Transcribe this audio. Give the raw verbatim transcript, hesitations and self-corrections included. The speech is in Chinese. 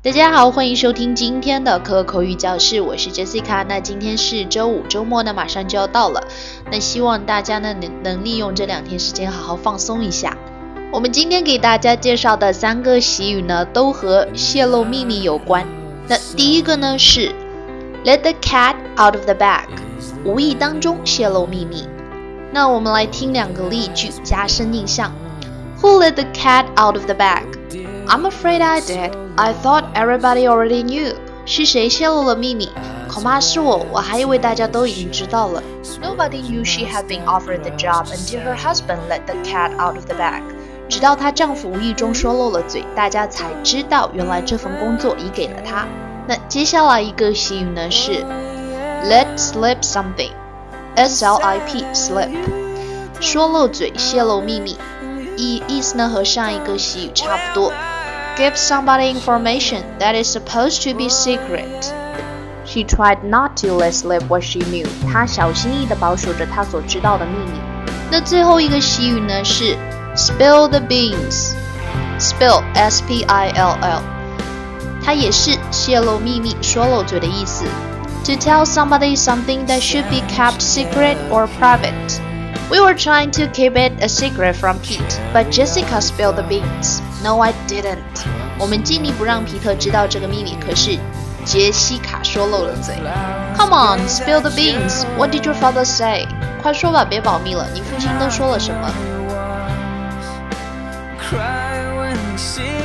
大家好，欢迎收听今天的可口语教室，我是 Jessica。那今天是周五，周末呢马上就要到了，那希望大家呢能能利用这两天时间好好放松一下。我们今天给大家介绍的三个习语呢，都和泄露秘密有关。那第一个呢是 Let the cat out of the bag， 无意当中泄露秘密。那我们来听两个例句，加深印象。Who let the cat out of the bag?I'm afraid I did. I thought everybody already knew. 是谁泄露了秘密？恐怕是我，我还以为大家都已经知道了。Nobody knew she had been offered the job until her husband let the cat out of the bag. 直到她丈夫无意中说漏了嘴，大家才知道原来这份工作已给了她。那接下来一个习语呢是 Let slip something. S L I P slip. 说漏嘴，泄露秘密。意意思呢和上一个习语差不多。Give somebody information that is supposed to be secret. She tried not to let slip what she knew. 她小心翼翼地保守着她所知道的秘密。那最后一个习语呢是 Spill the beans. Spill, S P I L L. 它也是泄露秘密、说漏嘴的意思。To tell somebody something that should be kept secret or private.We were trying to keep it a secret from Pete, but Jessica spilled the beans. No, I didn't. 我们尽力不让皮特知道这个秘密，可是杰西卡说漏了嘴。Come on, spill the beans. What did your father say? 快说吧，别保密了，你父亲都说了什么？